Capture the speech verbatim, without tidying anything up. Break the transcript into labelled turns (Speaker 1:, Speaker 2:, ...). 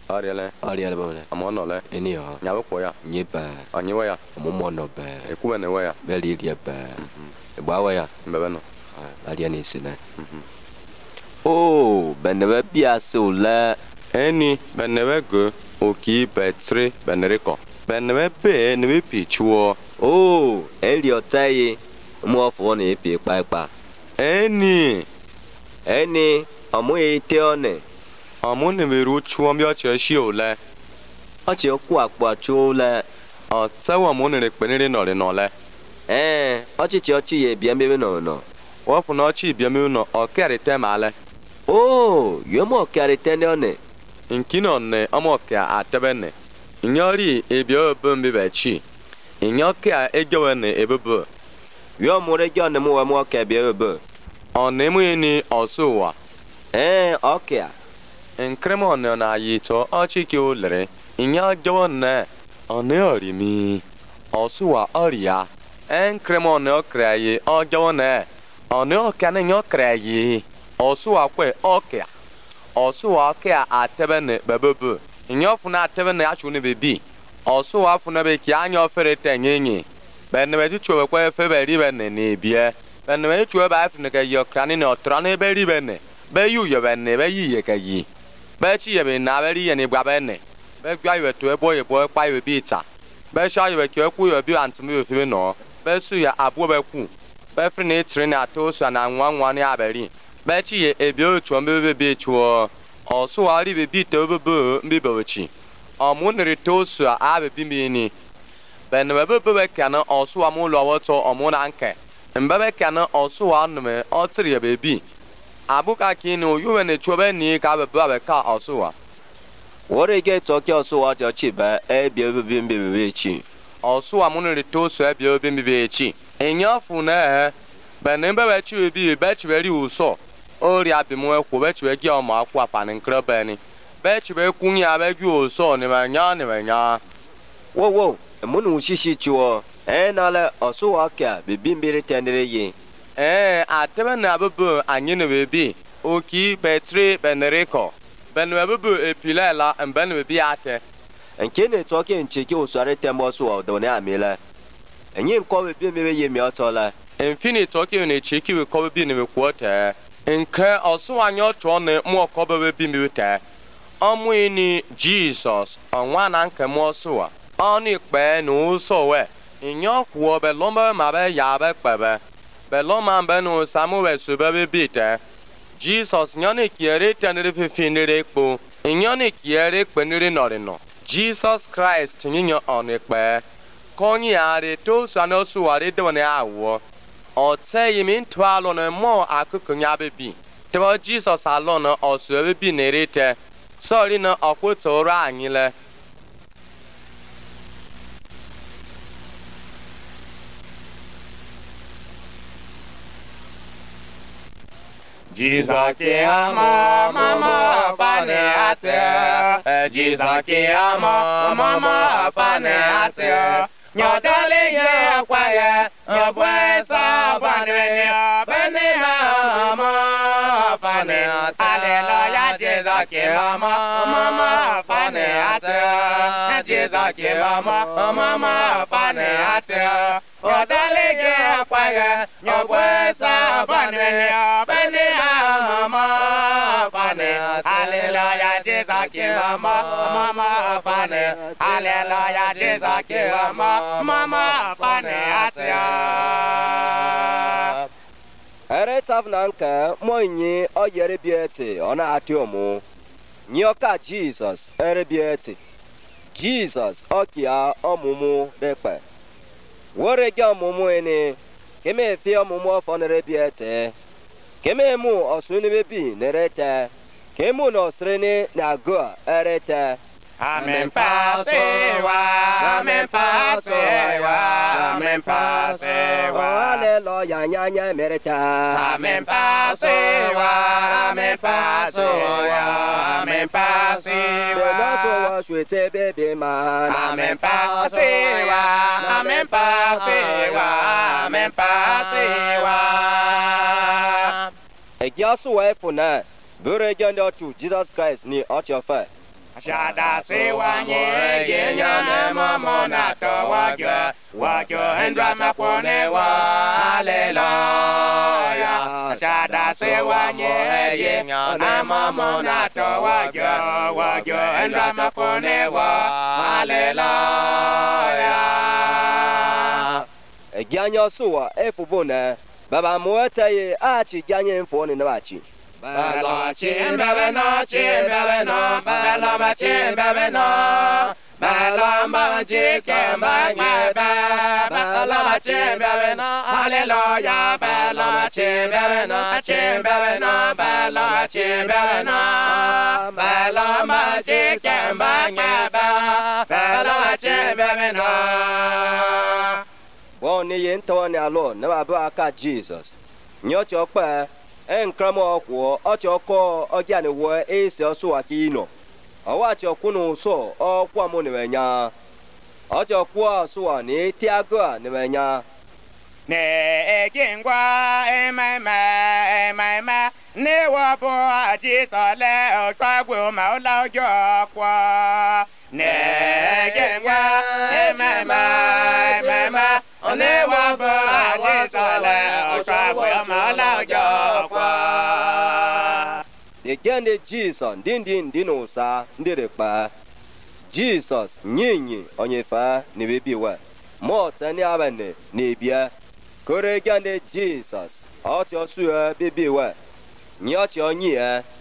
Speaker 1: Ariele.
Speaker 2: Ariele bole.
Speaker 1: Amonole.
Speaker 2: Eni ho.
Speaker 1: Nyawe koya.
Speaker 2: Nyiba.
Speaker 1: Anyiwe ya.
Speaker 2: Omomo no be.
Speaker 1: Ekuwe ne we ya.
Speaker 2: Beli dia be. Ebawa ya.
Speaker 1: Mbebe no.
Speaker 2: Adia ni sine. Oh, benebe biase ole.
Speaker 1: Eni benebe go oki betre beneriko. Benebe be ne be pichuo.
Speaker 2: Oh, eli otaye. Mo fo ne epi pa pa.
Speaker 1: Eni.
Speaker 2: Eni, amu ite one.
Speaker 1: Amu ne be ru chuo mi ache shi ole.
Speaker 2: Ache ku akpo chu le.
Speaker 1: O tsawa mu ne penere no le no le.
Speaker 2: Eh, ache chi ache ye bia mebe no no.
Speaker 1: Wo fu no chi bia mi no o kere te male.
Speaker 2: Oh, yo mo kere te ne one.
Speaker 1: Nkino ne amo ka atebene. Nyori ebia obumbi be chi. Nyoka egewe ne ebebe.
Speaker 2: Yo mo re jo ne mo mo ka bia ebebe.
Speaker 1: Onemu ni osuwa.
Speaker 2: Eh, okay.
Speaker 1: Nkremo ne na yito ochiki olere. Nya jowo ne one orimi. Osuwa oria. Nkremo ne okraye ojowo ne. One okane nyokraye. Osuwa kwe okia. Osuwa okia atebene bebebe. Nyofuna atebene achune bebi. Osuwa afuna be ki anya ofere tenyenye. Benwe tu chwe kwe fe be ribe ne ne bie. Benwe chwe ba afune ke yokrani ne otrane be ribe ne. Be yu ye be ne be yi ye ke yi. Be chi ye be na be ri ye ne gba be ne. Be gwa ye to e boy ye boy pa ye bi ta. Be sha ye ke ku ye bi antime ye fi no. Be su ya abo be ku. Be fri ne tre na to so na nwa nwa ne aberi. Be chi ye ebi o chwo be be be chwo. Osuwa ri be bi to be be mbi be chi. Omunere tosu a abe bimini. Benwe bebe kana osuwa mu lo woto omuna nke. Mbebe kana osuwa nume otri bebi. Abuka kinu yuwe ne chobe ni ka bebe abe ka osuwa.
Speaker 2: Wore ge toki osuwa jo chi ba e bia bebe bebe chi.
Speaker 1: Osuwa munere tosu e bia bebe bebe chi. Enyafu na benembe be chi bebi be chi beri uso. Ori abimu e ko be chi be gi omo akwa fane nkre beni. Bechi be kunya be gyo so ne ma nya ne ma nya.
Speaker 2: Wo wo, munu shishi chuo. Eh na le osu aka be bimbiri tendere ye.
Speaker 1: Eh atebe na bebe anye ne bebi. Oki betre beneriko. Benwe bebe epilela mbenwe bi ate.
Speaker 2: Enke ne toke ncheki osare tembo so o do ne amele. Enye nko be bimbiri ye mi otola.
Speaker 1: Enfini toke ne cheki we ko bi ne we kwota. Nke osu anyo to ne mo ko be bimbiri te. Ọmụ ini Jesus ọnwa na nke mọsụwa ọnụ ikpe na ụsọ we inyo kwuo belombe ma be ya be kpebe beloma mbe na ụsamu we sube be bite Jesus nyone kiere tenere fefindere ekpo inyone kiere kpenere nọrịnọ Jesus Christ nyinyo ọnụ ikpe konyi ari to sano suwari dwane awọ ọte yimi ntụalụ na mmụọ akụkụ nya bebi tebe Jesus alọ na ọsụ ebe bi na-erite Sorry na akwoto ra anyị le.
Speaker 3: Jesus ki ama mama fane ate. Jesus ki ama mama fane ate. Nyodale ye kwaye, nyobwe sabane, bene mama fane ate. Hallelujah, Jesus ki ama mama fane ate. Jesus ki ama mama fane ate. Nyodale ye kwaye, nyobwe sabane, bene mama fane ate. Hallelujah, Jesus ki ama mama fane. Hallelujah, Jesus ki ama mama fane ate.
Speaker 2: Ere tavna nke moinyi oyere biete ona atiomu. Nyoka Jesus ere biete. Jesus okia omumu dekpe. Wore ge omumu eni keme fi omumu ofonere biete. Keme mu osuni bebi nerete. Kemu no strene na go erete.
Speaker 3: Amen pasewa, amen pasewa, amen pasewa.
Speaker 2: Hallelujah, nyanya merita.
Speaker 3: Amen pasewa, amen pasewa, amen pasewa.
Speaker 2: Benaso wa shwete bebe man.
Speaker 3: Amen pasewa, amen pasewa, amen pasewa.
Speaker 2: Egiasu wa efuna. Bure gendo to Jesus Christ ni otyofe.
Speaker 3: Shada se wa nye ye nya ne mama na to wa jo wa jo endra ma pone wa hallelujah. Shada se wa nye ye nya ne mama na to wa jo wa jo endra ma pone wa hallelujah.
Speaker 2: Gyanyo suwa efubone baba muetaye achi gyanyen fone na bachi.
Speaker 3: Bella chimbebe no, chimbebe no, bella ma chimbebe no, bella ma chimbebe bella ma chimbebe no, hallelujah, bella ma chimbebe no, chimbebe no, bella ma chimbebe no, bella ma chimbebe bella ma chimbebe no.
Speaker 2: Woni yin to ni alo na ba ba ka Jesus. Nyo chokpe enkramo kwo ochoko ogia ni wo ese oso akino. Owa chokunu so okwa mo ni wenya. Ochokwa so ni tiago ni wenya.
Speaker 3: Ne egingwa emema emema ne wabo ajisole otwagwo ma olajo kwa. Ne egingwa emema emema ne wabo ajisole otwagwo ma olajo kwa.
Speaker 2: De gende Jesus ndindin dinosa ndirepa. Jesus nyinyi onyefa ni bebiwa. Mo tani abane ni bia. Kore gende Jesus. Otyo suya bebiwa. Nyocho nyie.